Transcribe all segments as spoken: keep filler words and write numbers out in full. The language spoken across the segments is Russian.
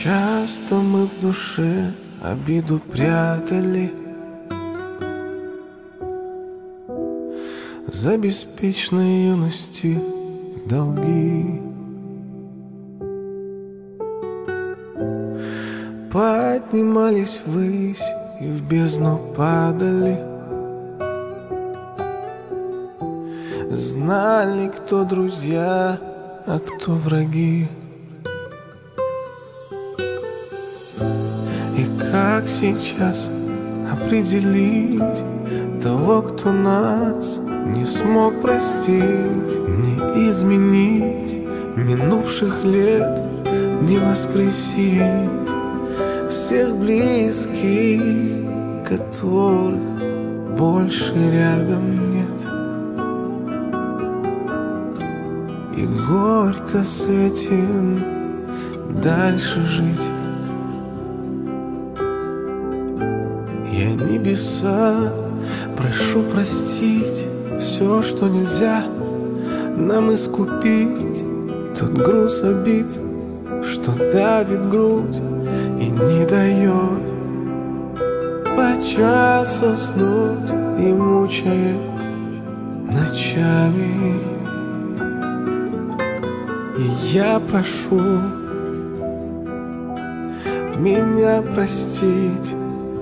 часто мы в душе обиду прятали за беспечной юности долги. Поднимались ввысь и в бездну падали, знали, кто друзья, а кто враги. И как сейчас определить того, кто нас не смог простить, не изменить минувших лет, не воскресить всех близких, которых больше рядом нет. И горько с этим дальше жить. Я небеса прошу простить все, что нельзя нам искупить. Тот груз обид, что давит грудь и не дает по часу уснуть и мучает ночами. И я прошу меня простить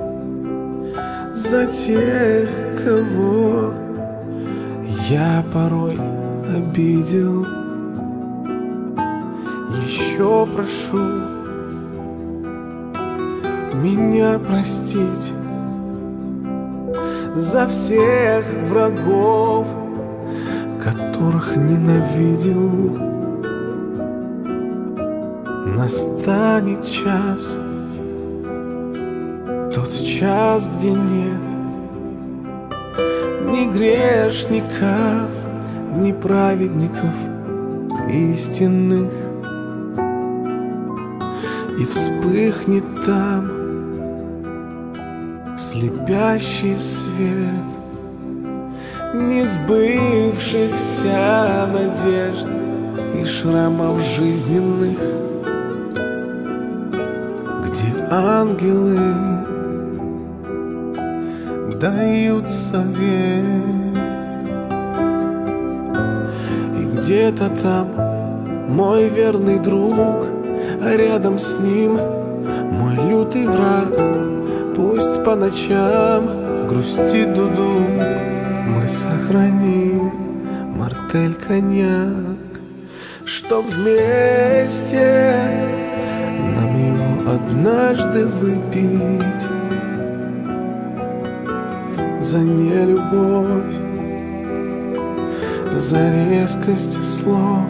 за тех, кого я порой обидел. Еще прошу меня простить за всех врагов, которых ненавидел. Настанет час, тот час, где нет ни грешников, ни праведников истинных. И вспыхнет там слепящий свет несбывшихся надежд и шрамов жизненных, где ангелы дают совет. И где-то там мой верный друг, а рядом с ним мой лютый враг. Пусть по ночам грустит дуду, мы сохраним мартель коньяк, чтоб вместе нам его однажды выпить. За нелюбовь, за резкость слов,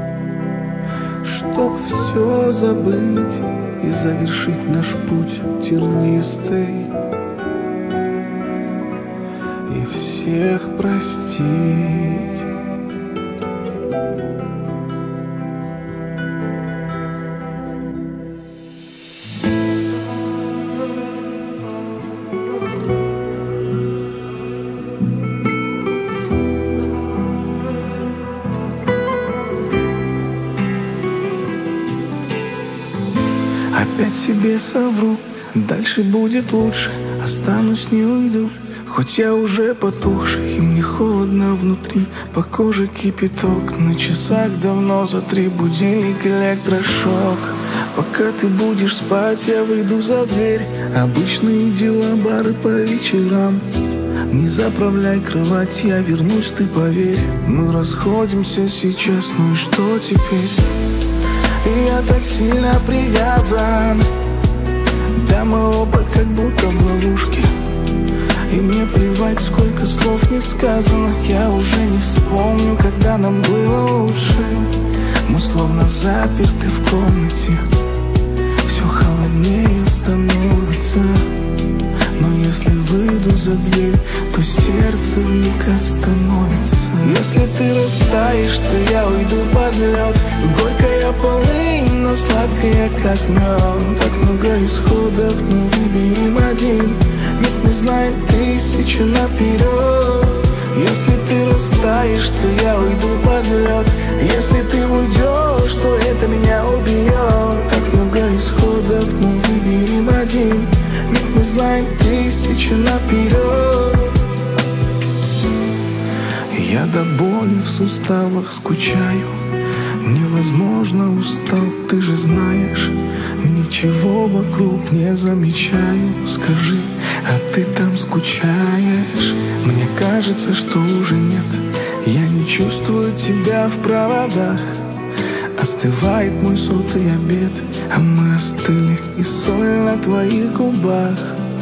чтоб все забыть и завершить наш путь тернистый, и всех простить. Опять себе совру, дальше будет лучше, останусь, не уйду. Хоть я уже потухший, и мне холодно внутри, по коже кипяток, на часах давно за три, будильник, электрошок. Пока ты будешь спать, я выйду за дверь, обычные дела, бары по вечерам. Не заправляй кровать, я вернусь, ты поверь. Мы расходимся сейчас, ну и что теперь? И я так сильно привязан, да мы оба как будто в ловушке. И мне плевать, сколько слов не сказано, я уже не вспомню, когда нам было лучше. Мы словно заперты в комнате, все холоднее становится. Но если выйду за дверь, то сердце вмиг остановится. Если ты растаешь, то я уйду под лед. Горькая полынь, но сладкая как мед. Так много исходов, но выберем один, ведь мы знаем тысячу наперед. Если ты растаешь, то я уйду под лед. Если ты уйдешь, то это меня убьет. Так много исходов, знает тысячи наперед. Я до боли в суставах скучаю, невозможно устал, ты же знаешь. Ничего вокруг не замечаю. Скажи, а ты там скучаешь? Мне кажется, что уже нет. Я не чувствую тебя в проводах. Остывает мой сотый обед, а мы остыли, и соль на твоих губах.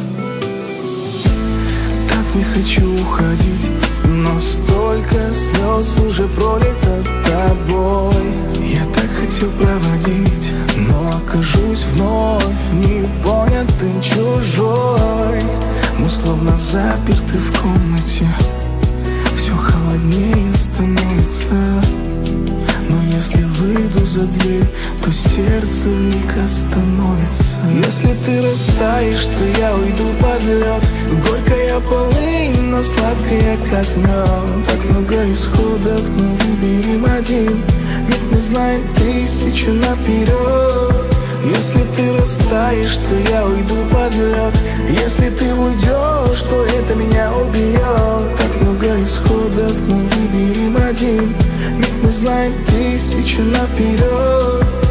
Так не хочу уходить, но столько слез уже пролито тобой. Я так хотел проводить, но окажусь вновь непонятым, чужой. Мы словно заперты в комнате, все холоднее становится. Но если выйду за дверь, то сердце вмиг остановится. Если ты растаешь, то я уйду под лед. Горькая полынь, но сладкая как мед. Так много исходов, но выберем один, ведь мы знаем тысячу наперед. Если ты растаешь, то я уйду под лед. Если ты уйдешь, то это меня убьет. Так много исходов, но выберем один, ведь мы знаем тысячу наперед.